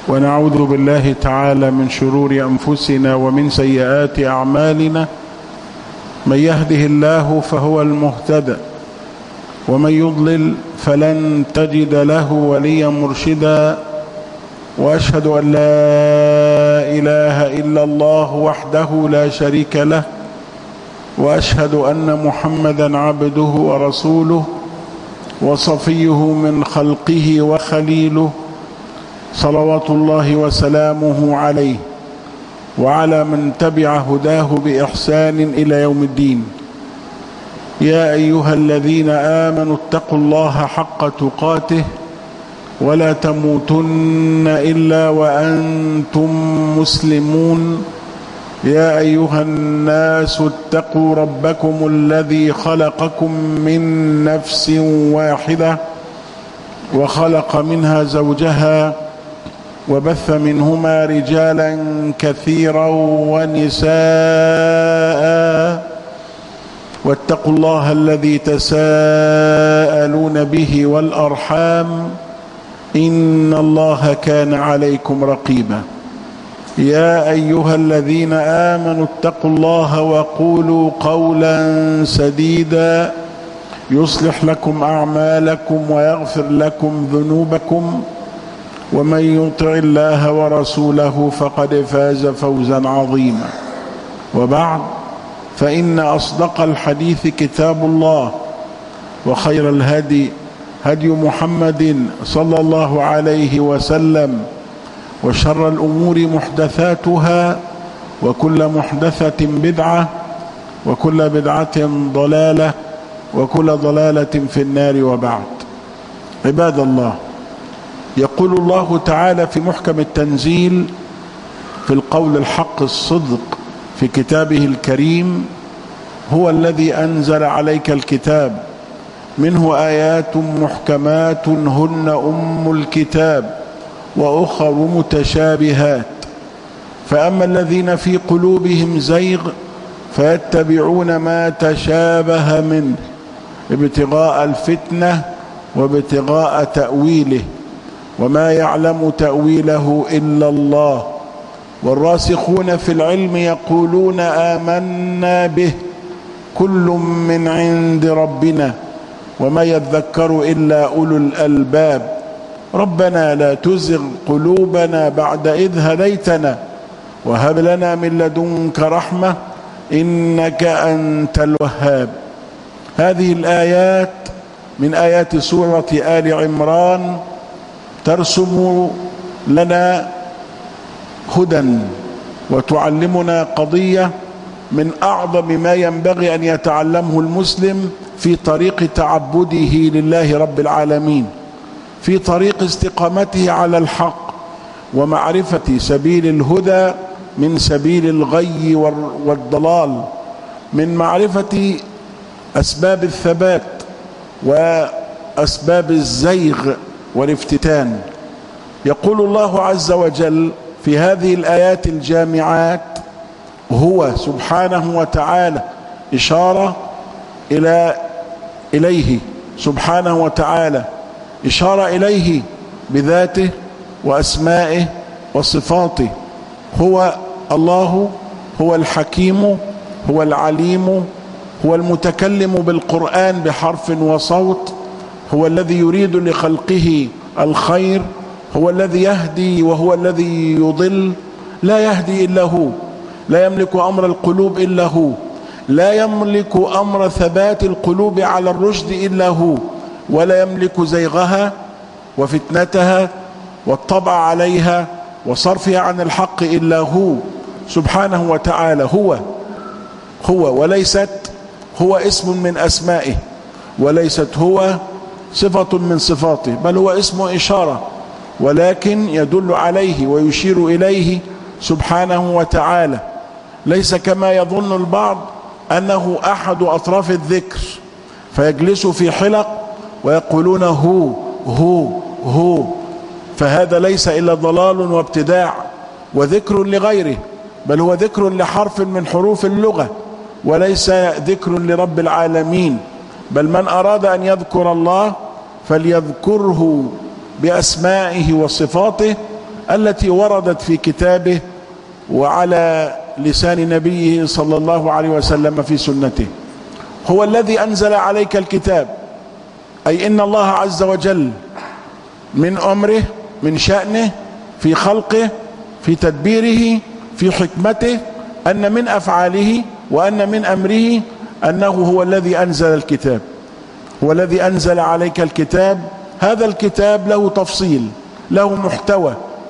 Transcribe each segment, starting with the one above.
ونعوذ بالله تعالى من شرور أنفسنا ومن سيئات أعمالنا. من يهده الله فهو المهتدى، ومن يضلل فلن تجد له وليا مرشدا. وأشهد أن لا إله إلا الله وحده لا شريك له، وأشهد أن محمدا عبده ورسوله وصفيه من خلقه وخليله، صلوات الله وسلامه عليه وعلى من تبع هداه بإحسان إلى يوم الدين. يا أيها الذين آمنوا اتقوا الله حق تقاته ولا تموتن إلا وأنتم مسلمون. يا أيها الناس اتقوا ربكم الذي خلقكم من نفس واحدة وخلق منها زوجها وبث منهما رجالا كثيرا ونساء، واتقوا الله الذي تساءلون به والأرحام إن الله كان عليكم رقيبا. يا أيها الذين آمنوا اتقوا الله وقولوا قولا سديدا يصلح لكم أعمالكم ويغفر لكم ذنوبكم، ومن يطع الله ورسوله فقد فاز فوزا عظيما. وبعد، فإن أصدق الحديث كتاب الله، وخير الهدي هدي محمد صلى الله عليه وسلم، وشر الأمور محدثاتها، وكل محدثة بدعة، وكل بدعة ضلالة، وكل ضلالة في النار. وبعد، عباد الله، يقول الله تعالى في محكم التنزيل في القول الحق الصدق في كتابه الكريم: هو الذي أنزل عليك الكتاب منه آيات محكمات هن أم الكتاب وأخر متشابهات، فأما الذين في قلوبهم زيغ فيتبعون ما تشابه منه ابتغاء الفتنة وابتغاء تأويله، وما يعلم تأويله إلا الله. والراسخون في العلم يقولون آمنا به كل من عند ربنا وما يذكر إلا أولو الألباب. ربنا لا تزغ قلوبنا بعد إذ هديتنا وهب لنا من لدنك رحمة إنك أنت الوهاب. هذه الآيات من آيات سورة آل عمران ترسم لنا هدى وتعلمنا قضية من أعظم ما ينبغي أن يتعلمه المسلم في طريق تعبده لله رب العالمين، في طريق استقامته على الحق ومعرفة سبيل الهدى من سبيل الغي والضلال، من معرفة أسباب الثبات وأسباب الزيغ والافتتان. يقول الله عز وجل في هذه الآيات الجامعات: هو سبحانه وتعالى، إشارة إليه سبحانه وتعالى، إشارة إليه بذاته وأسمائه وصفاته. هو الله، هو الحكيم، هو العليم، هو المتكلم بالقرآن بحرف وصوت، هو الذي يريد لخلقه الخير، هو الذي يهدي وهو الذي يضل، لا يهدي إلا هو، لا يملك أمر القلوب إلا هو، لا يملك أمر ثبات القلوب على الرشد إلا هو، ولا يملك زيغها وفتنتها والطبع عليها وصرفها عن الحق إلا هو سبحانه وتعالى. هو وليست هو اسم من أسمائه، وليست هو صفة من صفاته، بل هو اسم إشارة، ولكن يدل عليه ويشير إليه سبحانه وتعالى. ليس كما يظن البعض أنه أحد أطراف الذكر فيجلسوا في حلق ويقولون هو، فهذا ليس إلا ضلال وابتداع وذكر لغيره، بل هو ذكر لحرف من حروف اللغة، وليس ذكر لرب العالمين. بل من أراد أن يذكر الله فليذكره بأسمائه وصفاته التي وردت في كتابه وعلى لسان نبيه صلى الله عليه وسلم في سنته. هو الذي أنزل عليك الكتاب، أي إن الله عز وجل من أمره، من شأنه، في خلقه، في تدبيره، في حكمته، أن من أفعاله وأن من أمره أنه هو الذي أنزل الكتاب، هو الذي أنزل عليك الكتاب. هذا الكتاب له تفصيل، له محتوى.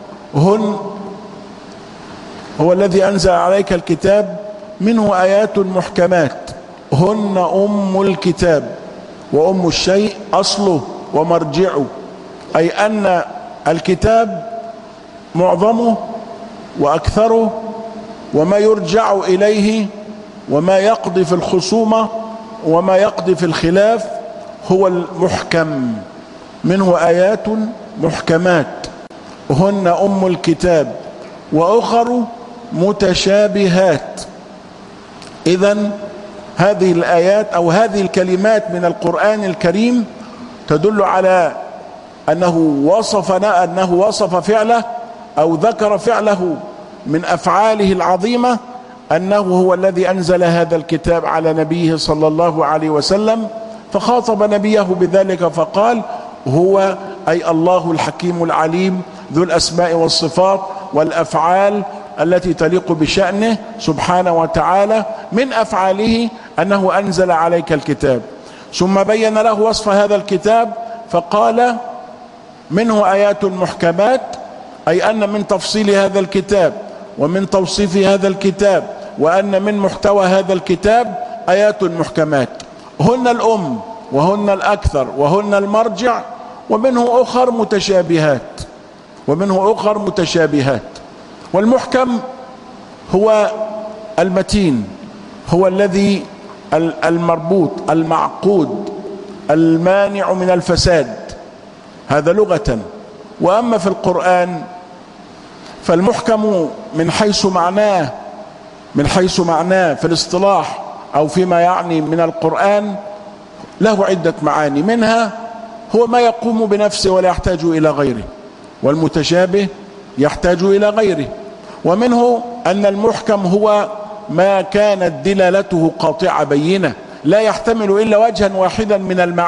هو الذي أنزل عليك الكتاب، منه آيات محكمات هن أم الكتاب، وأم الشيء أصله ومرجعه، أي أن الكتاب معظمه وأكثره وما يرجع إليه وما يقضي في الخصومة وما يقضي في الخلاف هو المحكم. منه آيات محكمات هن أم الكتاب وأخر متشابهات. إذن هذه الآيات أو هذه الكلمات من القرآن الكريم تدل على أنه وصف فعله أو ذكر فعله من أفعاله العظيمة، أنه هو الذي أنزل هذا الكتاب على نبيه صلى الله عليه وسلم، فخاطب نبيه بذلك فقال هو أي الله الحكيم العليم ذو الأسماء والصفات والأفعال التي تليق بشأنه سبحانه وتعالى. من أفعاله أنه أنزل عليك الكتاب، ثم بين له وصف هذا الكتاب فقال منه آيات محكمات، أي أن من تفصيل هذا الكتاب ومن توصيف هذا الكتاب وأن من محتوى هذا الكتاب آيات محكمات هن الأم وهن الأكثر وهن المرجع، ومنه أخر متشابهات. والمحكم هو المتين، هو الذي المربوط المعقود المانع من الفساد، هذا لغة. وأما في القرآن فالمحكم من حيث معناه في الاصطلاح أو فيما يعني من القرآن له عدة معاني، منها هو ما يقوم بنفسه ولا يحتاج إلى غيره، والمتشابه يحتاج إلى غيره. ومنه أن المحكم هو ما كانت دلالته قاطعة بينة، لا يحتمل إلا وجها واحدا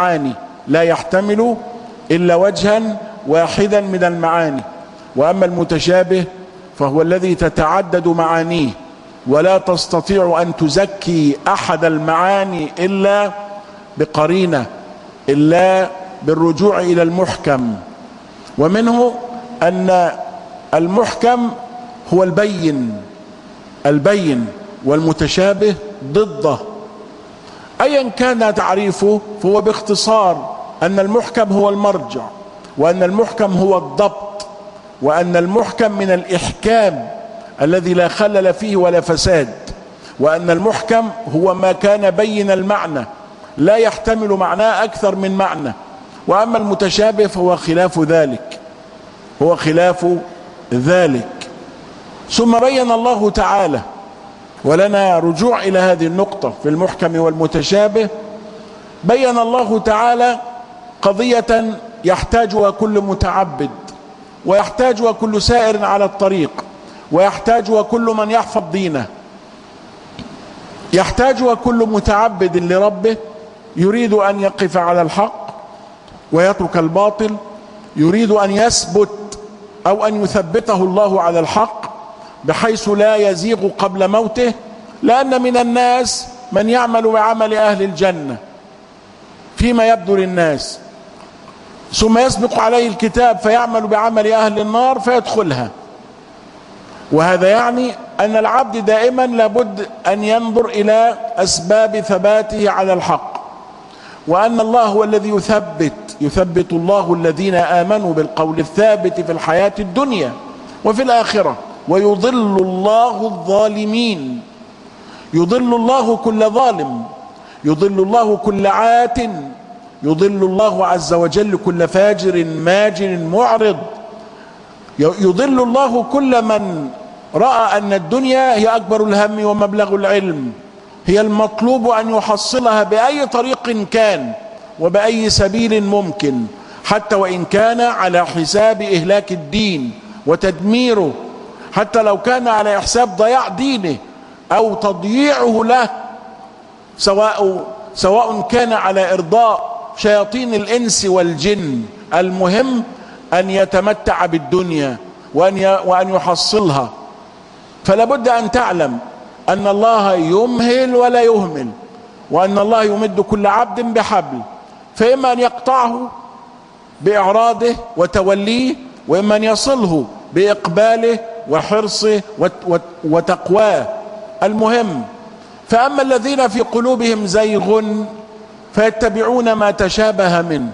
من المعاني. وأما المتشابه فهو الذي تتعدد معانيه، ولا تستطيع أن تزكي أحد المعاني إلا بقرينة، إلا بالرجوع إلى المحكم. ومنه أن المحكم هو البين والمتشابه ضده. أيا كان تعريفه فهو باختصار أن المحكم هو المرجع، وأن المحكم هو الضبط، وأن المحكم من الإحكام الذي لا خلل فيه ولا فساد، وأن المحكم هو ما كان بين المعنى لا يحتمل معناه أكثر من معنى. وأما المتشابه فهو خلاف ذلك. ثم بين الله تعالى، ولنا رجوع إلى هذه النقطة في المحكم والمتشابه، بين الله تعالى قضية يحتاجها كل متعبد، ويحتاجها كل سائر على الطريق، ويحتاجها كل من يحفظ دينه، يحتاجها كل متعبد لربه يريد أن يقف على الحق ويترك الباطل، يريد أن يثبت أو أن يثبته الله على الحق بحيث لا يزيغ قبل موته. لأن من الناس من يعمل بعمل أهل الجنة فيما يبدو للناس، ثم يسبق عليه الكتاب فيعمل بعمل أهل النار فيدخلها. وهذا يعني أن العبد دائما لابد أن ينظر إلى أسباب ثباته على الحق، وأن الله هو الذي يثبت الله الذين آمنوا بالقول الثابت في الحياة الدنيا وفي الآخرة، ويضل الله الظالمين. يضل الله كل ظالم، يضل الله كل عات، يضل الله عز وجل كل فاجر ماجر معرض، يضل الله كل من رأى أن الدنيا هي أكبر الهم ومبلغ العلم، هي المطلوب أن يحصلها بأي طريق كان وبأي سبيل ممكن، حتى وإن كان على حساب إهلاك الدين وتدميره، حتى لو كان على حساب ضياع دينه أو تضييعه له، سواء كان على إرضاء شياطين الإنس والجن. المهم أن يتمتع بالدنيا وأن يحصلها. فلا بد أن تعلم أن الله يمهل ولا يهمل، وأن الله يمد كل عبد بحبل، فإما أن يقطعه بإعراضه وتوليه، وإما أن يصله بإقباله وحرصه وتقواه. المهم، فأما الذين في قلوبهم زيغ فيتبعون ما تشابه منه.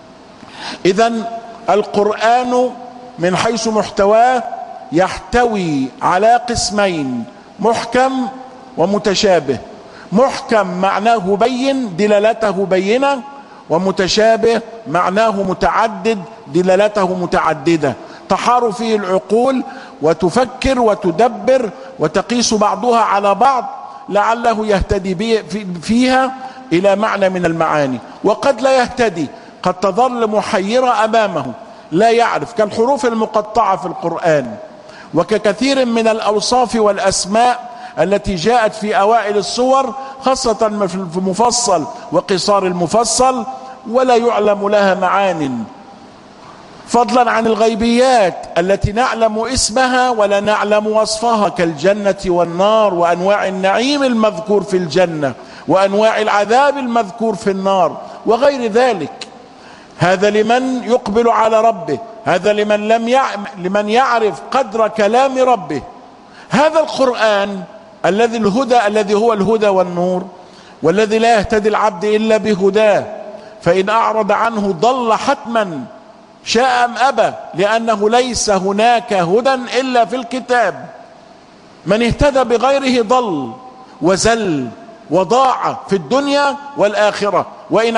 إذن القرآن من حيث محتواه يحتوي على قسمين: محكم ومتشابه. محكم معناه بين دلالته بينة، ومتشابه معناه متعدد دلالته متعددة، تحار فيه العقول وتفكر وتدبر وتقيس بعضها على بعض لعله يهتدي فيها إلى معنى من المعاني، وقد لا يهتدي، قد تظل محيرة أمامه لا يعرف، كالحروف المقطعة في القرآن، وككثير من الأوصاف والأسماء التي جاءت في أوائل السور، خاصة في المفصل وقصار المفصل، ولا يعلم لها معان، فضلا عن الغيبيات التي نعلم اسمها ولا نعلم وصفها، كالجنة والنار، وأنواع النعيم المذكور في الجنة، وأنواع العذاب المذكور في النار، وغير ذلك. هذا لمن يقبل على ربه، هذا لمن يعرف قدر كلام ربه. هذا القرآن الذي هو الهدى والنور، والذي لا يهتدي العبد إلا بهداه، فإن أعرض عنه ضل حتما شاء أم أبى، لأنه ليس هناك هدى إلا في الكتاب. من اهتدى بغيره ضل وزل وضاع في الدنيا والآخرة، وإن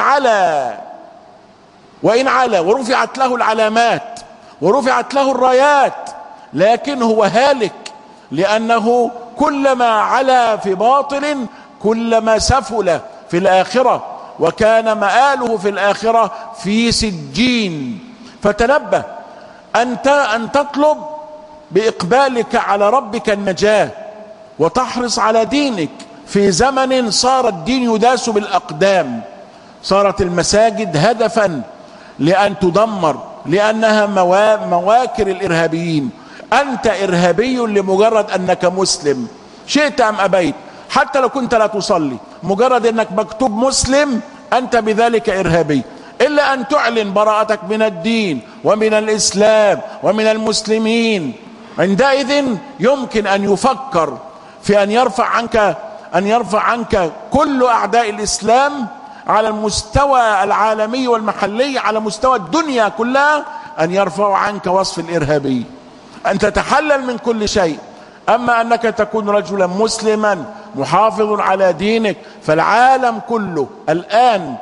علا ورفعت له العلامات ورفعت له الرايات، لكن هو هالك، لأنه كلما علا في باطل كلما سفل في الآخرة، وكان مآله في الآخرة في سجين. فتنبه أن تطلب بإقبالك على ربك النجاة، وتحرص على دينك في زمن صار الدين يداس بالأقدام، صارت المساجد هدفا لأن تدمر، لأنها مواكر الإرهابيين. أنت إرهابي لمجرد أنك مسلم، شئت أم أبيت، حتى لو كنت لا تصلي، مجرد أنك مكتوب مسلم أنت بذلك إرهابي، إلا أن تعلن براءتك من الدين ومن الإسلام ومن المسلمين. عندئذ يمكن أن يفكر في أن يرفع عنك كل أعداء الإسلام على المستوى العالمي والمحلي، على مستوى الدنيا كلها، أن يرفع عنك وصف الإرهابي، أن تتحلل من كل شيء. أما أنك تكون رجلا مسلما محافظ على دينك، فالعالم كله الآن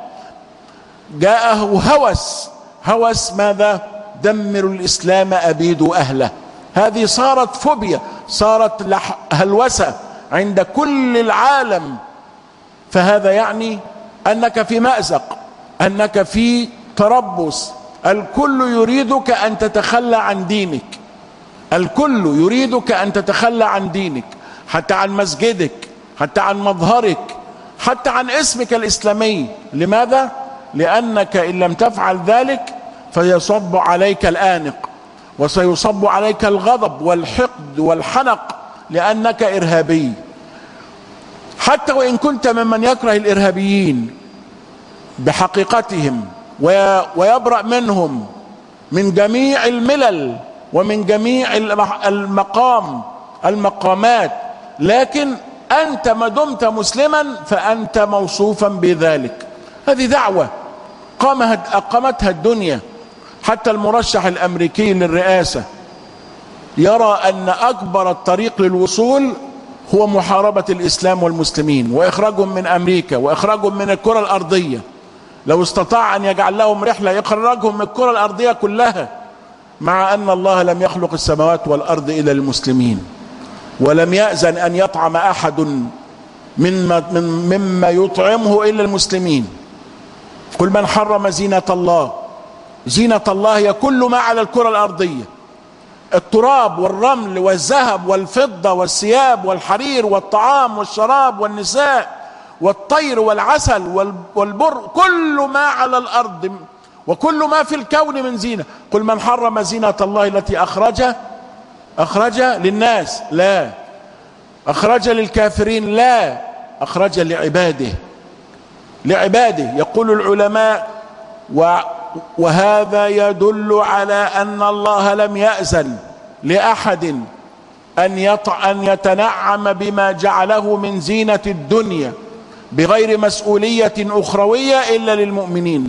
جاءه هوس ماذا؟ دمر الإسلام أبيدوا أهله. هذه صارت فوبيا، صارت هلوسة عند كل العالم. فهذا يعني أنك في مأزق، أنك في تربص. الكل يريدك أن تتخلى عن دينك، الكل يريدك أن تتخلى عن دينك، حتى عن مسجدك، حتى عن مظهرك، حتى عن اسمك الإسلامي. لماذا؟ لأنك إن لم تفعل ذلك فيصب عليك الآنق، وسيصب عليك الغضب والحقد والحنق، لأنك إرهابي. حتى وإن كنت ممن يكره الإرهابيين بحقيقتهم ويبرأ منهم من جميع الملل ومن جميع المقامات، لكن أنت ما دمت مسلما فأنت موصوفا بذلك. هذه دعوة أقامتها الدنيا. حتى المرشح الأمريكي للرئاسة يرى أن أكبر الطريق للوصول هو محاربة الإسلام والمسلمين، وإخراجهم من أمريكا، وإخراجهم من الكرة الأرضية. لو استطاع أن يجعل لهم رحلة يخرجهم من الكرة الأرضية كلها، مع أن الله لم يخلق السماوات والأرض إلا للمسلمين، ولم يأذن أن يطعم أحد مما يطعمه إلا المسلمين. قل من حرم زينة الله، زينة الله هي كل ما على الكرة الأرضية. التراب والرمل والذهب والفضة والثياب والحرير والطعام والشراب والنساء والطير والعسل والبر، كل ما على الأرض وكل ما في الكون من زينة. قل من حرم زينة الله التي أخرج للناس؟ لا. أخرج للكافرين؟ لا. أخرج لعباده. يقول العلماء وهذا يدل على أن الله لم يأذن لأحد أن يتنعم بما جعله من زينة الدنيا بغير مسؤولية أخروية إلا للمؤمنين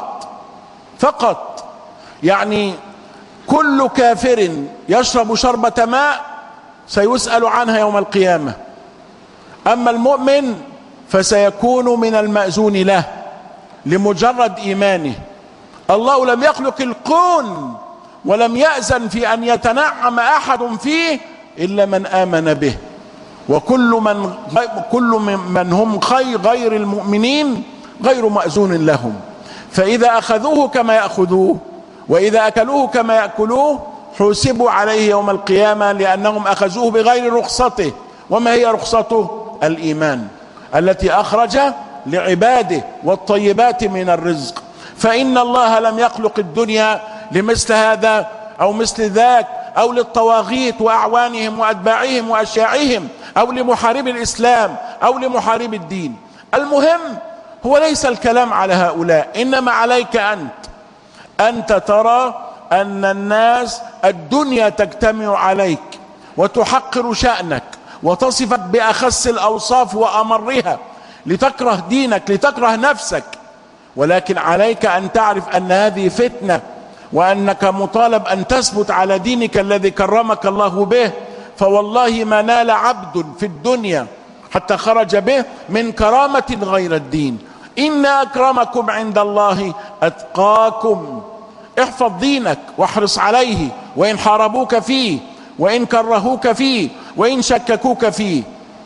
فقط. يعني كل كافر يشرب شربة ماء سيسأل عنها يوم القيامة، أما المؤمن فسيكون من المأذون له لمجرد إيمانه. الله لم يخلق الكون ولم يأذن في أن يتنعم أحد فيه إلا من آمن به، وكل من هم غير المؤمنين غير مأذون لهم. فإذا أخذوه كما يأخذوه وإذا أكلوه كما يأكلوه حسبوا عليه يوم القيامة، لأنهم أخذوه بغير رخصته. وما هي رخصته؟ الإيمان التي أخرج لعباده والطيبات من الرزق. فإن الله لم يخلق الدنيا لمثل هذا أو مثل ذاك أو للطواغيت وأعوانهم وأتباعهم وأشياعهم أو لمحارب الإسلام أو لمحارب الدين. المهم هو ليس الكلام على هؤلاء، إنما عليك أنت ترى أن الناس الدنيا تجتمع عليك وتحقر شأنك وتصفك بأخس الأوصاف وأمرها لتكره دينك لتكره نفسك، ولكن عليك أن تعرف أن هذه فتنة وأنك مطالب أن تثبت على دينك الذي كرمك الله به. فوالله ما نال عبد في الدنيا حتى خرج به من كرامة غير الدين. إن أكرمكم عند الله أتقاكم. احفظ دينك واحرص عليه، وإن حاربوك فيه وإن كرهوك فيه وإن شككوك فيه.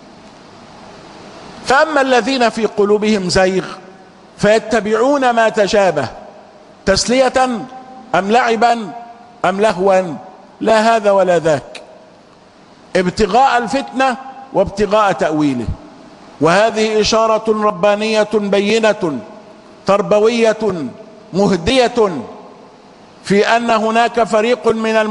فأما الذين في قلوبهم زيغ فيتبعون ما تشابه تسلية أم لعبا أم لهوا، لا هذا ولا ذاك، ابتغاء الفتنة وابتغاء تأويله. وهذه إشارة ربانية بينة تربوية مهدية في أن هناك فريق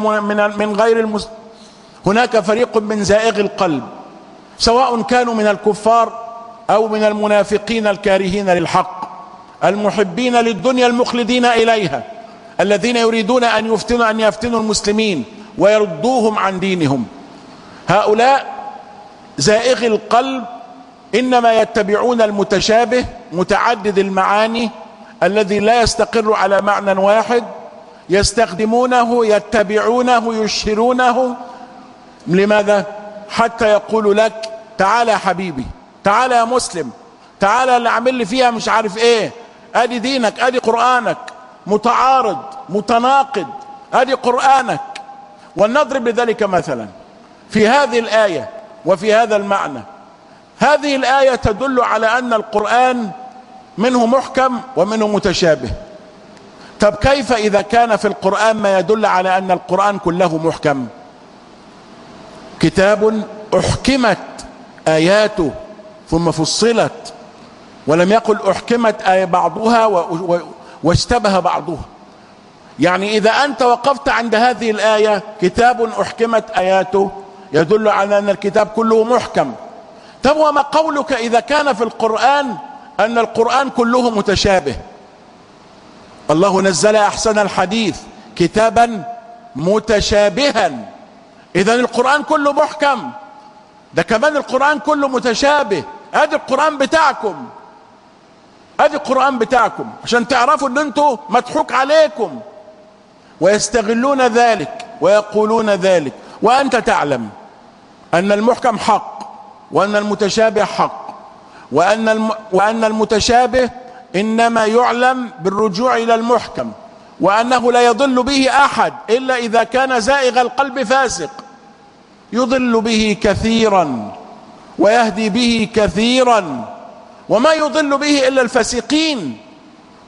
هناك فريق من زائغ القلب، سواء كانوا من الكفار أو من المنافقين الكارهين للحق المحبين للدنيا المخلدين إليها، الذين يريدون أن يفتنوا المسلمين ويردوهم عن دينهم. هؤلاء زائغ القلب إنما يتبعون المتشابه متعدد المعاني الذي لا يستقر على معنى واحد، يستخدمونه يتبعونه يشهرونه. لماذا؟ حتى يقول لك تعالى يا حبيبي، تعالى يا مسلم، تعالى اللي عامل لي فيها مش عارف ايه، ادي دينك ادي قرآنك، متعارض متناقض ادي قرآنك. ولنضرب لذلك مثلا في هذه الآية وفي هذا المعنى. هذه الآية تدل على أن القرآن منه محكم ومنه متشابه. طب كيف إذا كان في القرآن ما يدل على أن القرآن كله محكم؟ كتاب أحكمت آياته ثم فصلت، ولم يقل أحكمت آية بعضها واشتبه بعضها. يعني إذا أنت وقفت عند هذه الآية كتاب أحكمت آياته يدل على أن الكتاب كله محكم. طب وما قولك إذا كان في القرآن أن القرآن كله متشابه؟ الله نزل أحسن الحديث كتابا متشابها. إذا القرآن كله محكم، ده كمان القرآن كله متشابه. ادي القرآن بتاعكم، ادي القرآن بتاعكم عشان تعرفوا ان انتوا مضحوك عليكم. ويستغلون ذلك ويقولون ذلك، وأنت تعلم أن المحكم حق وأن المتشابه حق، وأن المتشابه إنما يعلم بالرجوع إلى المحكم، وأنه لا يضل به أحد إلا إذا كان زائغ القلب فاسق، يضل به كثيرا ويهدي به كثيرا، وما يضل به إلا الفاسقين.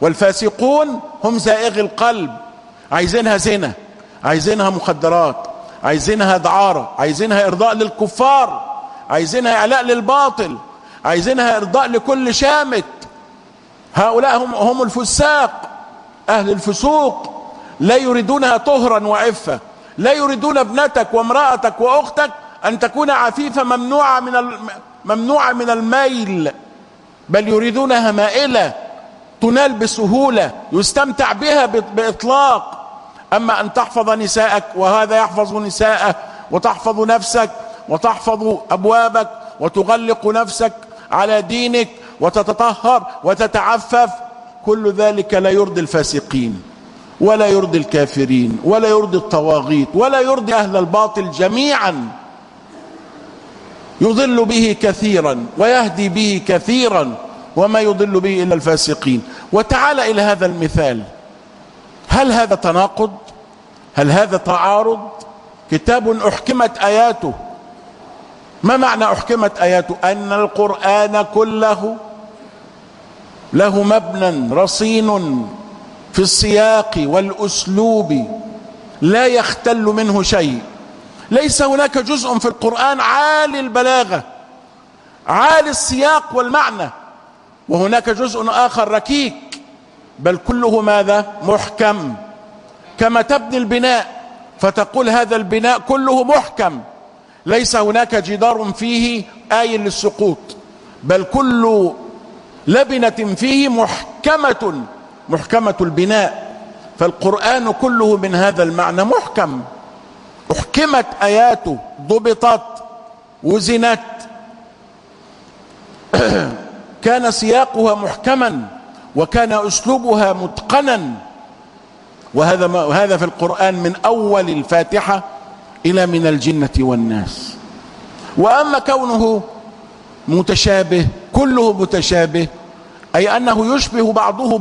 والفاسقون هم زائغ القلب، عايزينها زنا، عايزينها مخدرات، عايزينها دعارة، عايزينها إرضاء للكفار، عايزينها إعلاء للباطل، عايزينها إرضاء لكل شامت. هؤلاء هم الفساق، أهل الفسوق، لا يريدونها طهرا وعفة، لا يريدون ابنتك وامرأتك وأختك أن تكون عفيفة ممنوعة من الميل، بل يريدونها مائلة تنال بسهولة يستمتع بها بإطلاق. أما أن تحفظ نساءك وهذا يحفظ نساءه، وتحفظ نفسك وتحفظ أبوابك وتغلق نفسك على دينك وتتطهر وتتعفف، كل ذلك لا يرضي الفاسقين ولا يرضي الكافرين ولا يرضي الطواغيت ولا يرضي أهل الباطل جميعا. يضل به كثيرا ويهدي به كثيرا، وما يضل به إلا الفاسقين. وتعال إلى هذا المثال، هل هذا تناقض؟ هل هذا تعارض؟ كتاب أحكمت آياته. ما معنى أحكمت آياته؟ أن القرآن كله له مبنى رصين في السياق والأسلوب لا يختل منه شيء. ليس هناك جزء في القرآن عالي البلاغة عالي السياق والمعنى وهناك جزء آخر ركيك، بل كله ماذا؟ محكم. كما تبني البناء فتقول هذا البناء كله محكم، ليس هناك جدار فيه آيل للسقوط، بل كل لبنة فيه محكمة البناء. فالقرآن كله من هذا المعنى محكم، أحكمت آياته، ضبطت، وزنت، كان سياقها محكما وكان أسلوبها متقنا. وهذا في القرآن من أول الفاتحة إلى من الجنة والناس. وأما كونه متشابه، كله متشابه، أي أنه يشبه بعضه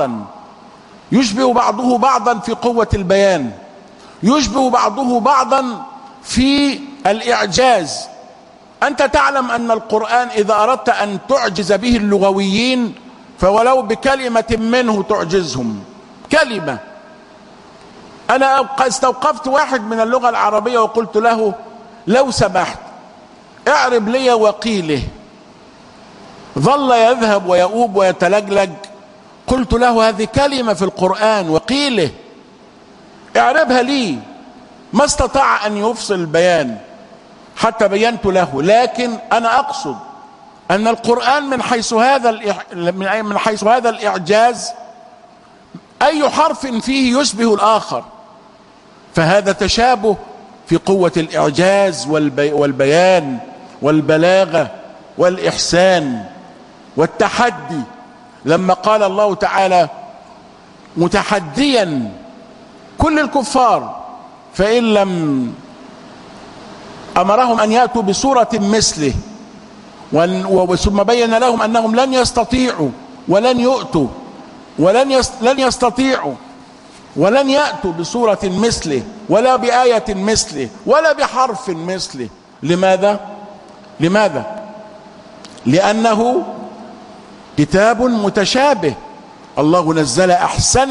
بعضا في قوة البيان، يشبه بعضه بعضا في الإعجاز. أنت تعلم أن القرآن إذا أردت أن تعجز به اللغويين فولو بكلمة منه تعجزهم، كلمة. أنا استوقفت واحد من اللغة العربية وقلت له لو سمحت اعرب لي وقيله، ظل يذهب ويؤوب ويتلجلج. قلت له هذه كلمة في القرآن، وقيله، اعربها لي. ما استطاع أن يفصل البيان حتى بينت له. لكن أنا أقصد أن القرآن من حيث هذا الإعجاز أي حرف فيه يشبه الآخر، فهذا تشابه في قوة الإعجاز والبيان والبلاغة والإحسان والتحدي. لما قال الله تعالى متحديا كل الكفار فإن لم أمرهم أن يأتوا بسورة مثله، ثم بين لهم أنهم لن يستطيعوا ولن يؤتوا لن يستطيعوا ولن يأتوا بسورة مثله ولا بآية مثله ولا بحرف مثله. لماذا؟ لأنه كتاب متشابه. الله نزل أحسن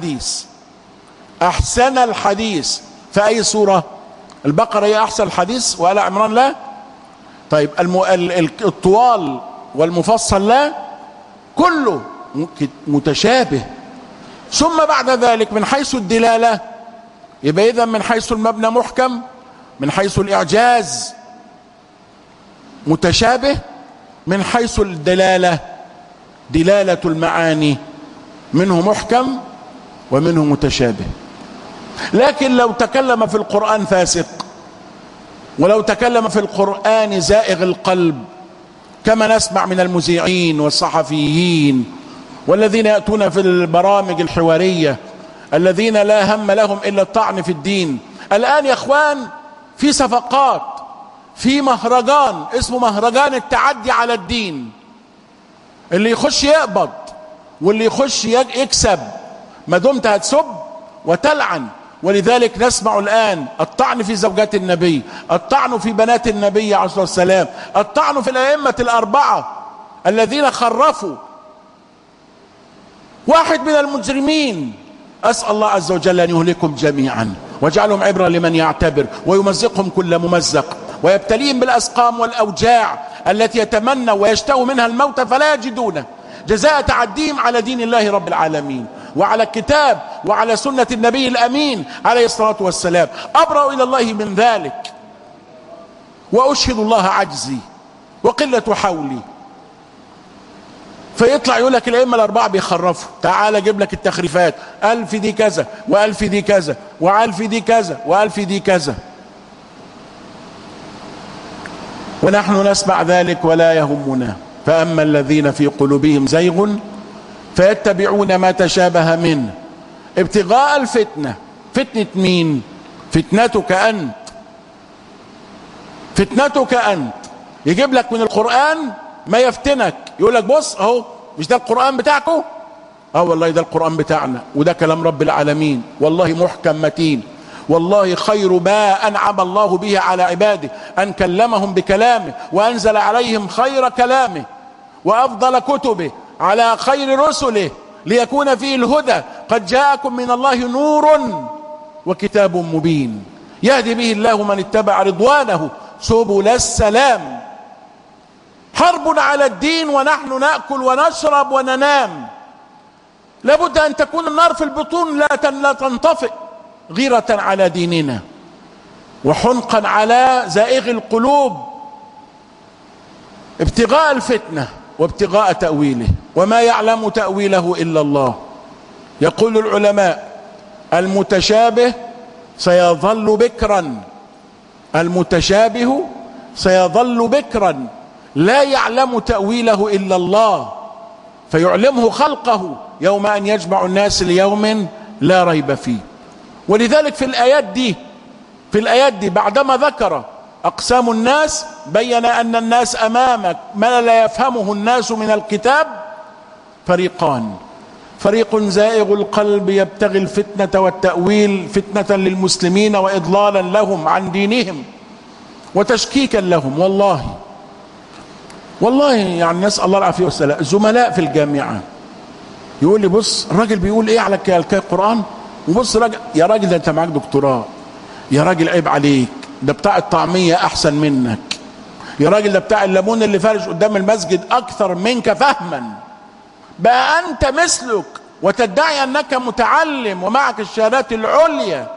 الحديث في أي سورة؟ البقرة هي أحسن الحديث وآل عمران لا. طيب الطوال والمفصل لا، كله متشابه. ثم بعد ذلك من حيث الدلالة، يبقى إذن من حيث المبنى محكم، من حيث الإعجاز متشابه، من حيث الدلالة دلالة المعاني منه محكم ومنه متشابه. لكن لو تكلم في القرآن فاسق، ولو تكلم في القرآن زائغ القلب، كما نسمع من المذيعين والصحفيين والذين يأتون في البرامج الحوارية الذين لا هم لهم إلا الطعن في الدين. الآن يا إخوان في صفقات، في مهرجان اسمه مهرجان التعدي على الدين، اللي يخش يقبض واللي يخش يكسب ما دمت هتسب وتلعن. ولذلك نسمع الآن الطعن في زوجات النبي، الطعن في بنات النبي عليه الصلاة والسلام، الطعن في الأئمة الأربعة الذين خرفوا. واحد من المجرمين، أسأل الله عز وجل أن يهلكم جميعا، واجعلهم عبرة لمن يعتبر، ويمزقهم كل ممزق، ويبتليهم بالأسقام والأوجاع التي يتمنى ويشتهوا منها الموت فلا يجدونه، جزاء تعديهم على دين الله رب العالمين وعلى الكتاب وعلى سنة النبي الأمين عليه الصلاة والسلام. أبرأ إلى الله من ذلك، وأشهد الله عجزي وقلة حولي. فيطلع يقول لك الأئمة الأربعة بيخرفوا، تعال أجيب لك التخريفات، 1000 دي كذا، و1000 دي كذا، و1000 دي كذا، و1000 دي كذا، ونحن نسمع ذلك ولا يهمنا. فأما الذين في قلوبهم زيغ فيتبعون ما تشابه منه ابتغاء الفتنة. فتنة مين؟ فتنتك أنت، فتنتك أنت. يجيب لك من القرآن ما يفتنك، يقول لك بص اهو، مش ده القرآن بتاعكم؟ والله ده القرآن بتاعنا، وده كلام رب العالمين، والله محكم متين، والله خير ما أنعم الله به على عباده أن كلمهم بكلامه، وأنزل عليهم خير كلامه وأفضل كتبه على خير رسله ليكون فيه الهدى. قد جاءكم من الله نور وكتاب مبين يهدي به الله من اتبع رضوانه سبل السلام. حرب على الدين ونحن نأكل ونشرب وننام. لابد أن تكون النار في البطون لا تنطفئ، غيرة على ديننا وحنقا على زائغ القلوب، ابتغاء الفتنة وابتغاء تأويله، وما يعلم تأويله إلا الله. يقول العلماء المتشابه سيظل بكرا، المتشابه سيظل بكرا لا يعلم تأويله إلا الله، فيعلمه خلقه يوم أن يجمع الناس ليوم لا ريب فيه. ولذلك في الآيات دي بعدما ذكر أقسام الناس بين أن الناس أمامك ما لا يفهمه الناس من الكتاب فريقان: فريق زائغ القلب يبتغي الفتنة والتأويل فتنة للمسلمين وإضلالا لهم عن دينهم وتشكيكا لهم. والله يعني نسأل الله العافية والسلام. زملاء في الجامعة يقول لي بص الراجل بيقول ايه على القرآن، وبص يا راجل ده انت معاك دكتوراه، يا راجل عيب عليك، ده بتاع الطعمية احسن منك، يا راجل ده بتاع الليمون اللي فارش قدام المسجد اكثر منك فهما، بقى انت مثلك وتدعي انك متعلم ومعك الشهادات العليا.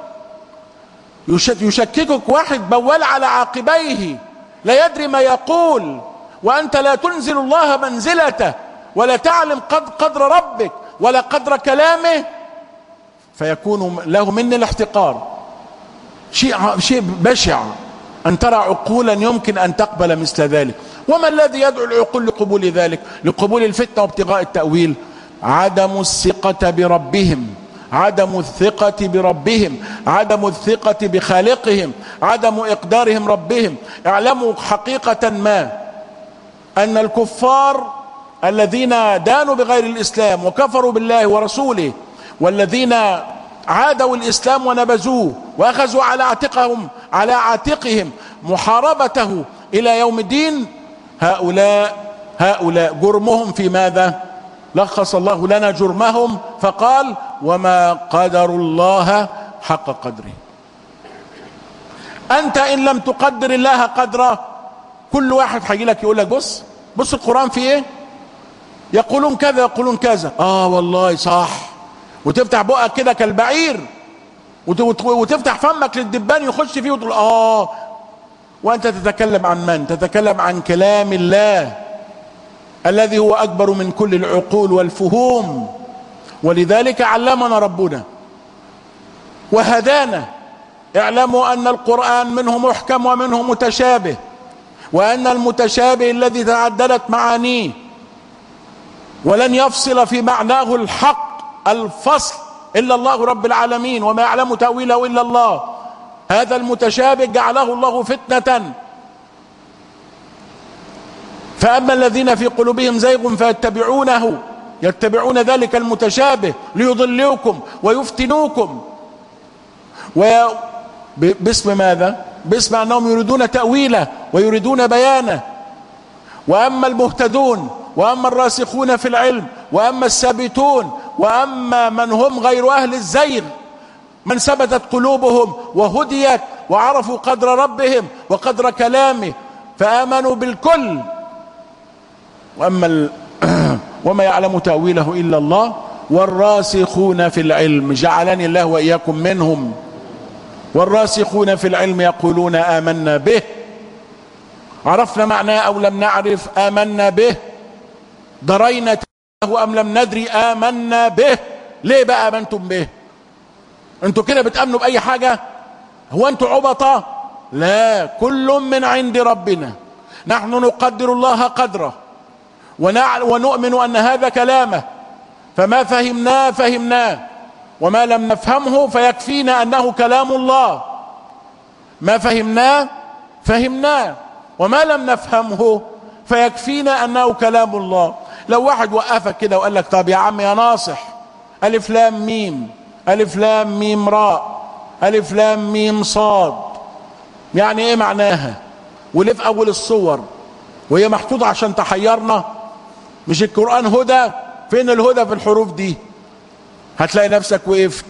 يشككك واحد بوال على عاقبيه لا يدري ما يقول، وأنت لا تنزل الله منزلته ولا تعلم قدر ربك ولا قدر كلامه، فيكون له من الاحتقار. شيء بشع أن ترى عقولا يمكن أن تقبل مثل ذلك. وما الذي يدعو العقول لقبول ذلك، لقبول الفتنة وابتغاء التأويل؟ عدم الثقة بربهم، عدم الثقة بربهم، عدم الثقة بخالقهم، عدم إقدارهم ربهم. اعلموا حقيقة ما أن الكفار الذين دانوا بغير الإسلام وكفروا بالله ورسوله، والذين عادوا الإسلام ونبذوه وأخذوا على عاتقهم محاربته إلى يوم الدين، هؤلاء جرمهم في ماذا؟ لخص الله لنا جرمهم فقال: وما قدر الله حق قدره. أنت إن لم تقدر الله قدره، كل واحد هيجي لك يقول لك بص القرآن فيه ايه، يقولون كذا يقولون كذا، والله صح، وتفتح بقك كده كالبعير وتفتح فمك للدبان يخش فيه وتقول وأنت تتكلم عن من؟ تتكلم عن كلام الله الذي هو أكبر من كل العقول والفهوم. ولذلك علمنا ربنا وهدانا. اعلموا أن القرآن منه محكم ومنه متشابه، وأن المتشابه الذي تعددت معانيه ولن يفصل في معناه الحق الفصل إلا الله رب العالمين، وما يعلم تأويله إلا الله. هذا المتشابه جعله الله فتنة. فأما الذين في قلوبهم زيغ يتبعون ذلك المتشابه ليضلوكم ويفتنوكم، باسم ماذا؟ باسم أنهم يريدون تأويله ويريدون بيانه. وأما المهتدون، وأما الراسخون في العلم، وأما الثابتون، وأما من هم غير أهل الزيغ، من ثبتت قلوبهم وهديت وعرفوا قدر ربهم وقدر كلامه فآمنوا بالكل. وما يعلم تأويله إلا الله والراسخون في العلم، جعلني الله وإياكم منهم. والراسخون في العلم يقولون آمنا به. عرفنا معناه أو لم نعرف آمنا به، درينا أم لم ندري آمنا به. ليه بقى آمنتم به؟ انتوا كده بتأمنوا بأي حاجة؟ هو انتوا عبطة؟ لا، كل من عند ربنا. نحن نقدر الله قدره ونؤمن أن هذا كلامه، فما فهمناه، وما لم نفهمه فيكفينا أنه كلام الله. ما فهمناه وما لم نفهمه فيكفينا أنه كلام الله. لو واحد وقفك كده وقال لك طب يا عم يا ناصح، ألف لام ميم، ألف لام ميم راء، ألف لام ميم صاد، يعني ايه معناها؟ وليه في أول الصور وهي محطوطة عشان تحيرنا؟ مش القرآن هدى؟ فين الهدى في الحروف دي؟ هتلاقي نفسك وقفت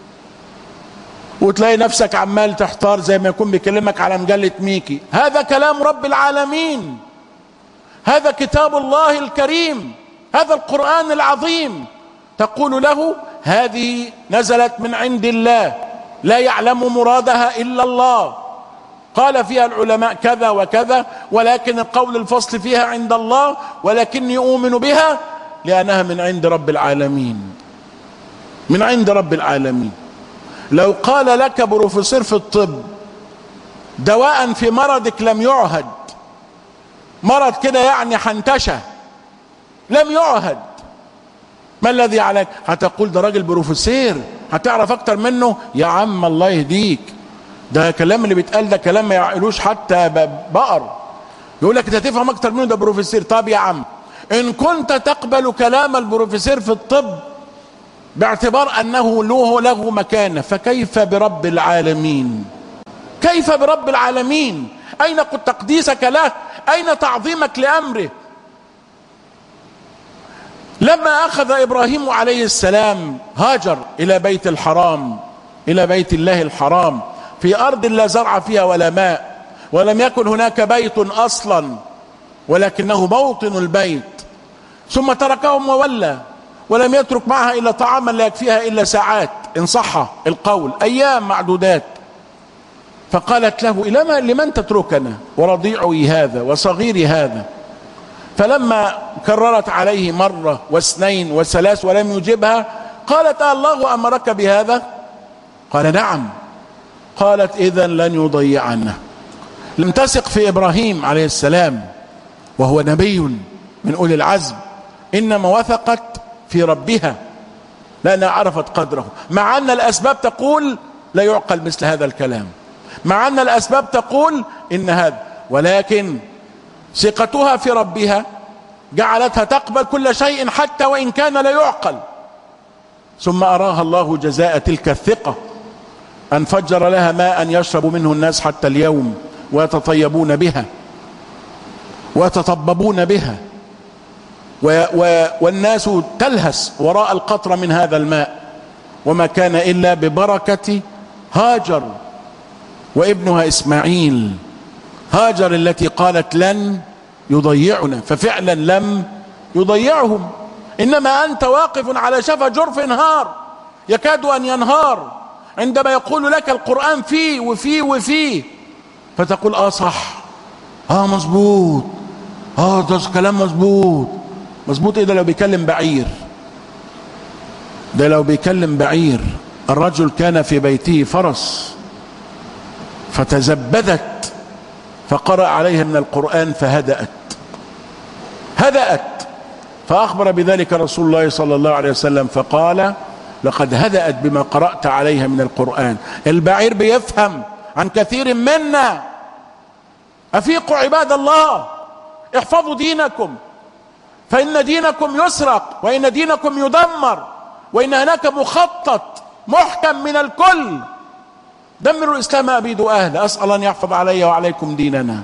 وتلاقي نفسك عمال تحتار زي ما يكون بيكلمك على مجلة ميكي. هذا كلام رب العالمين، هذا كتاب الله الكريم، هذا القرآن العظيم. تقول له هذه نزلت من عند الله لا يعلم مرادها إلا الله، قال فيها العلماء كذا وكذا، ولكن القول الفصل فيها عند الله، ولكني أؤمن بها لأنها من عند رب العالمين، من عند رب العالمين. لو قال لك بروفيسور في الطب دواء في مرضك لم يعهد، مرض كده يعني حنتشة لم يعهد، ما الذي عليك؟ هتقول ده راجل بروفيسور هتعرف اكتر منه. يا عم الله يهديك، ده كلام اللي بيتقال ده كلام ما يعقلوش حتى بقر. يقول لك انت تفهم اكتر منه، ده بروفيسور. طب يا عم ان كنت تقبل كلام البروفيسور في الطب باعتبار انه له مكانه، فكيف برب العالمين؟ كيف برب العالمين؟ اين تقديسك له؟ اين تعظيمك لامره؟ لما اخذ ابراهيم عليه السلام هاجر الى بيت الحرام، الى بيت الله الحرام، في ارض لا زرع فيها ولا ماء، ولم يكن هناك بيت اصلا ولكنه موطن البيت، ثم تركهم وولى، ولم يترك معها الا طعاما لا يكفيها الا ساعات ان صح القول، ايام معدودات. فقالت له لمن تتركنا ورضيعي هذا وصغيري هذا؟ فلما كررت عليه مرة واثنين وثلاث ولم يجبها، قالت الله أمرك بهذا؟ قال نعم. قالت إذن لن يضيعنا. لم تثق في إبراهيم عليه السلام وهو نبي من أولي العزم، إنما وثقت في ربها لأنها عرفت قدره، مع أن الأسباب تقول لا يعقل مثل هذا الكلام، مع أن الأسباب تقول إن هذا، ولكن ثقتها في ربها جعلتها تقبل كل شيء حتى وإن كان لا يعقل. ثم أراها الله جزاء تلك الثقة، أن فجر لها ماء يشرب منه الناس حتى اليوم ويتطيبون بها ويتطببون بها، والناس تلهس وراء القطرة من هذا الماء، وما كان إلا ببركة هاجر وابنها إسماعيل. هاجر التي قالت لن يضيعنا، ففعلا لم يضيعهم. إنما أنت واقف على شفا جرف انهار يكاد أن ينهار، عندما يقول لك القرآن فيه وفيه وفيه، فتقول صح، مظبوط، ده كلام مظبوط. مظبوط ايه؟ ده لو بيكلم بعير، ده لو بيكلم بعير. الرجل كان في بيته فرس فتزبدت فقرأ عليها من القرآن فهدأت، فأخبر بذلك رسول الله صلى الله عليه وسلم فقال لقد هدأت بما قرأت عليها من القرآن. البعير بيفهم عن كثير منا. أفيقوا عباد الله، احفظوا دينكم، فإن دينكم يسرق، وإن دينكم يدمر، وإن هناك مخطط محكم من الكل. دمروا الإسلام أبيدوا أهله. أسأل أن يحفظ علي وعليكم ديننا.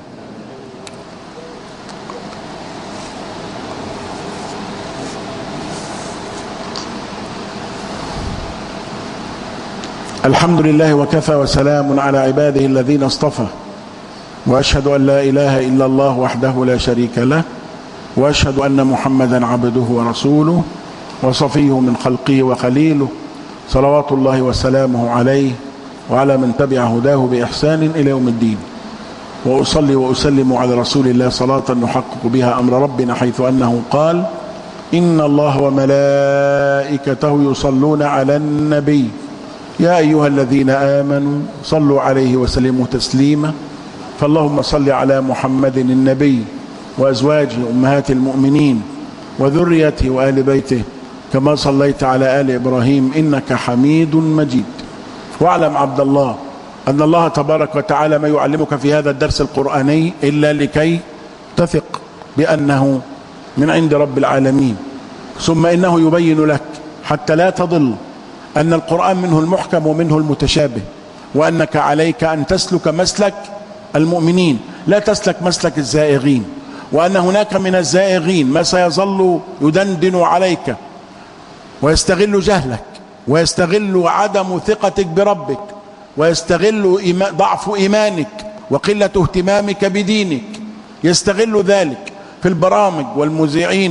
الحمد لله وكفى وسلام على عباده الذين اصطفى، وأشهد أن لا إله إلا الله وحده لا شريك له، وأشهد أن محمدا عبده ورسوله وصفيه من خلقه وخليله، صلوات الله وسلامه عليه وعلى من تبع هداه بإحسان إلى يوم الدين. وأصلي وأسلم على رسول الله صلاة نحقق بها أمر ربنا، حيث أنه قال: إن الله وملائكته يصلون على النبي يا أيها الذين آمنوا صلوا عليه وسلموا تسليما. فاللهم صل على محمد النبي وأزواجه أمهات المؤمنين وذريته وآل بيته كما صليت على آل إبراهيم إنك حميد مجيد. واعلم عبد الله أن الله تبارك وتعالى ما يعلمك في هذا الدرس القرآني إلا لكي تثق بأنه من عند رب العالمين، ثم إنه يبين لك حتى لا تضل أن القرآن منه المحكم ومنه المتشابه، وأنك عليك أن تسلك مسلك المؤمنين لا تسلك مسلك الزائغين، وأن هناك من الزائغين ما سيظل يدندن عليك ويستغل جهلك ويستغل عدم ثقتك بربك ويستغل ضعف إيمانك وقلة اهتمامك بدينك، يستغل ذلك في البرامج والمذيعين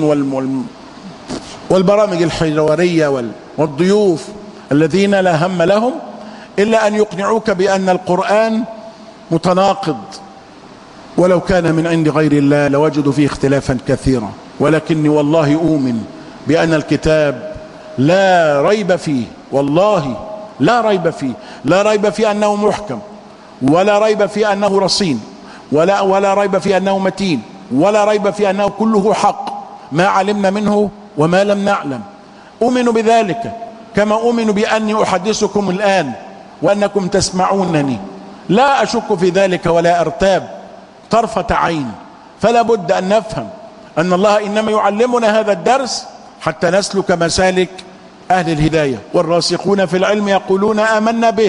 والبرامج الحوارية والضيوف الذين لا هم لهم إلا أن يقنعوك بأن القرآن متناقض، ولو كان من عند غير الله لوجدوا فيه اختلافا كثيرا، ولكني والله أؤمن بأن الكتاب لا ريب فيه، والله لا ريب فيه، لا ريب فيه أنه محكم، ولا ريب فيه أنه رصين، ولا ريب فيه أنه متين، ولا ريب فيه أنه كله حق، ما علمنا منه وما لم نعلم. أؤمن بذلك كما أؤمن بأني أحدثكم الآن وأنكم تسمعونني، لا أشك في ذلك ولا أرتاب طرفة عين. فلا بد أن نفهم أن الله إنما يعلمنا هذا الدرس حتى نسلك مسالك أهل الهداية. والراسخون في العلم يقولون آمنا به،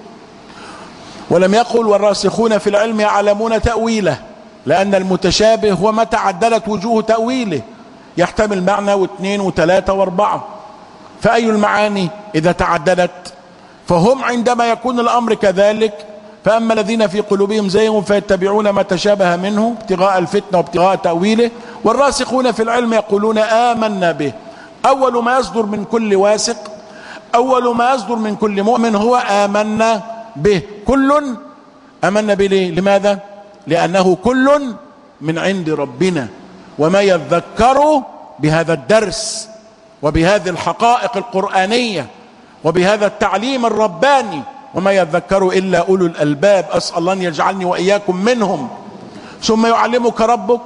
ولم يقل والراسخون في العلم يعلمون تأويله، لأن المتشابه هو ما تعدلت وجوه تأويله، يحتمل معنى واثنين وثلاثة واربعة، فأي المعاني إذا تعددت؟ فهم عندما يكون الأمر كذلك، فأما الذين في قلوبهم زيغ فيتبعون ما تشابه منه ابتغاء الفتنة وابتغاء تأويله، والراسخون في العلم يقولون آمنا به. أول ما يصدر من كل واثق، أول ما يصدر من كل مؤمن هو آمنا به. كل آمنا به لماذا؟ لأنه كل من عند ربنا، وما يذكر بهذا الدرس وبهذه الحقائق القرآنية وبهذا التعليم الرباني وما يذكر إلا أولو الألباب. أسأل الله أن يجعلني وإياكم منهم. ثم يعلمك ربك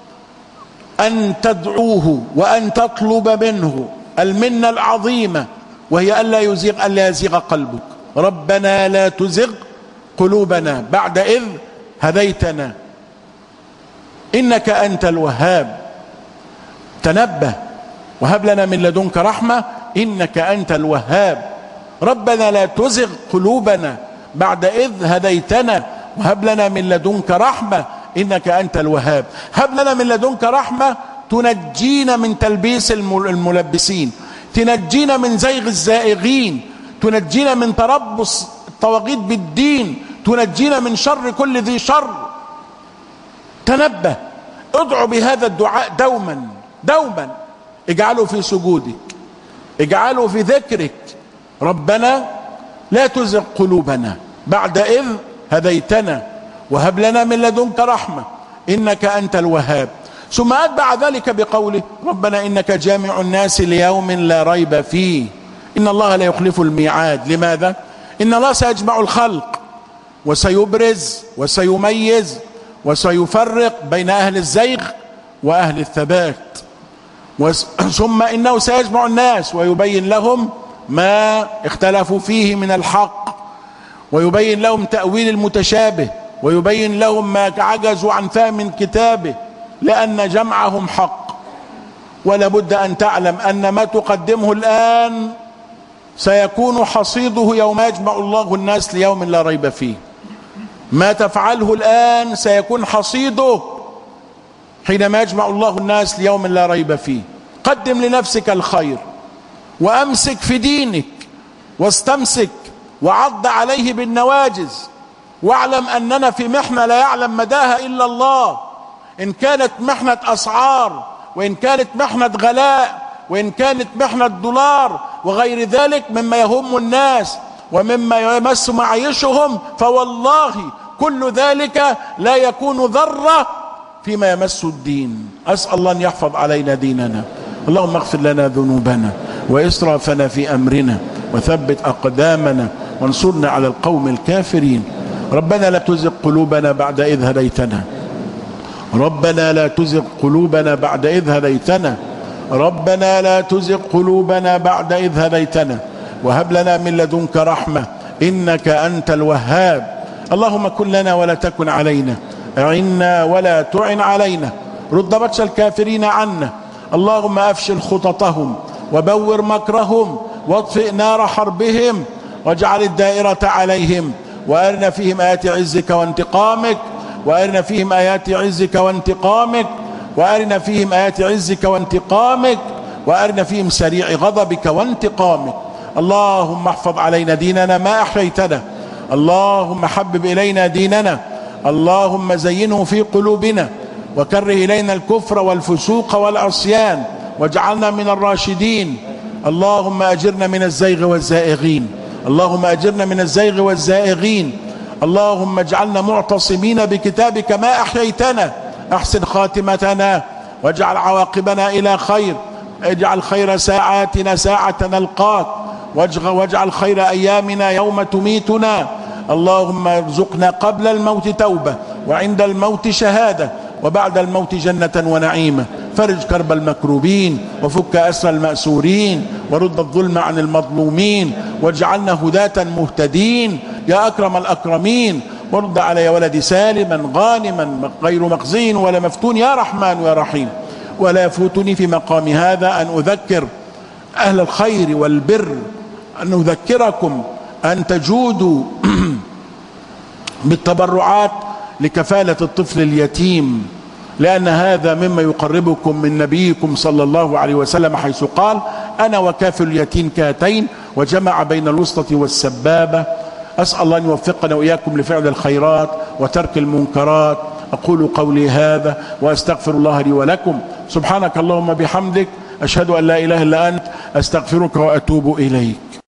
أن تدعوه وأن تطلب منه المنة العظيمة، وهي ألا يزيغ قلبك. ربنا لا تزغ قلوبنا بعد إذ هديتنا إنك أنت الوهاب. تنبه وهب لنا من لدنك رحمة إنك أنت الوهاب. ربنا لا تزغ قلوبنا بعد إذ هديتنا وهب لنا من لدنك رحمة إنك أنت الوهاب. هب لنا من لدنك رحمة تنجينا من تلبيس الملبسين، تنجينا من زيغ الزائغين، تنجينا من تربص الطواغيت بالدين، تنجينا من شر كل ذي شر. تنبه، ادعو بهذا الدعاء دوما دوما، اجعله في سجودك، اجعله في ذكرك. ربنا لا تزغ قلوبنا بعد إذ هديتنا وهب لنا من لدنك رحمة إنك أنت الوهاب. ثم أتبع ذلك بقوله ربنا إنك جامع الناس ليوم لا ريب فيه إن الله لا يخلف الميعاد. لماذا؟ إن الله سيجمع الخلق وسيبرز وسيميز وسيفرق بين أهل الزيغ وأهل الثبات، ثم إنه سيجمع الناس ويبين لهم ما اختلفوا فيه من الحق، ويبين لهم تأويل المتشابه، ويبين لهم ما عجزوا عن فهم كتابه، لأن جمعهم حق. ولا بد أن تعلم أن ما تقدمه الآن سيكون حصيده يوم يجمع الله الناس ليوم لا ريب فيه. ما تفعله الآن سيكون حصيده حينما يجمع الله الناس ليوم لا ريب فيه. قدم لنفسك الخير وأمسك في دينك واستمسك وعض عليه بالنواجذ، واعلم أننا في محنة لا يعلم مداها إلا الله، إن كانت محنة أسعار، وإن كانت محنة غلاء، وإن كانت محنة دولار وغير ذلك مما يهم الناس ومما يمس معيشهم، فوالله كل ذلك لا يكون ذرة فيما يمس الدين. أسأل الله أن يحفظ علينا ديننا. اللهم اغفر لنا ذنوبنا وإسرافنا في أمرنا وثبت أقدامنا وانصرنا على القوم الكافرين. ربنا لا تزغ قلوبنا بعد إذ هديتنا، ربنا لا تزغ قلوبنا بعد إذ هديتنا، ربنا لا تزغ قلوبنا بعد إذ هديتنا وهب لنا من لدنك رحمة إنك أنت الوهاب. اللهم كن لنا ولا تكن علينا، أعنا ولا تعن علينا، رد بطش الكافرين عنا. اللهم أفشل خططهم وبور مكرهم واطفئ نار حربهم واجعل الدائرة عليهم، وأرنا فيهم آيات عزك وانتقامك، وأرنا فيهم آيات عزك وانتقامك، وأرنا فيهم آيات عزك وانتقامك، وأرنا فيهم سريع غضبك وانتقامك. اللهم احفظ علينا ديننا ما أحييتنا، اللهم حبب إلينا ديننا، اللهم زينه في قلوبنا وكره إلينا الكفر والفسوق والعصيان واجعلنا من الراشدين. اللهم أجرنا من الزيغ والزائغين، اللهم أجرنا من الزيغ والزائغين. اللهم اجعلنا معتصمين بكتابك ما أحييتنا، أحسن خاتمتنا واجعل عواقبنا إلى خير، اجعل خير ساعاتنا ساعة نلقاك، واجعل خير أيامنا يوم تميتنا. اللهم ارزقنا قبل الموت توبة، وعند الموت شهادة، وبعد الموت جنة ونعيمة. فرج كرب المكروبين وفك أسر المأسورين ورد الظلم عن المظلومين، واجعلنا هداة مهتدين يا أكرم الأكرمين. ورد علي ولدي سالما غانما غير مخزي ولا مفتون يا رحمن يا رحيم. ولا يفوتني في مقام هذا أن أذكر أهل الخير والبر، أن أذكركم أن تجودوا بالتبرعات لكفالة الطفل اليتيم، لأن هذا مما يقربكم من نبيكم صلى الله عليه وسلم، حيث قال: أنا وكافل اليتيم كهاتين، وجمع بين الوسطة والسبابة. أسأل الله أن يوفقنا وإياكم لفعل الخيرات وترك المنكرات. أقول قولي هذا وأستغفر الله لي ولكم. سبحانك اللهم بحمدك، أشهد أن لا إله إلا أنت، أستغفرك وأتوب إليك.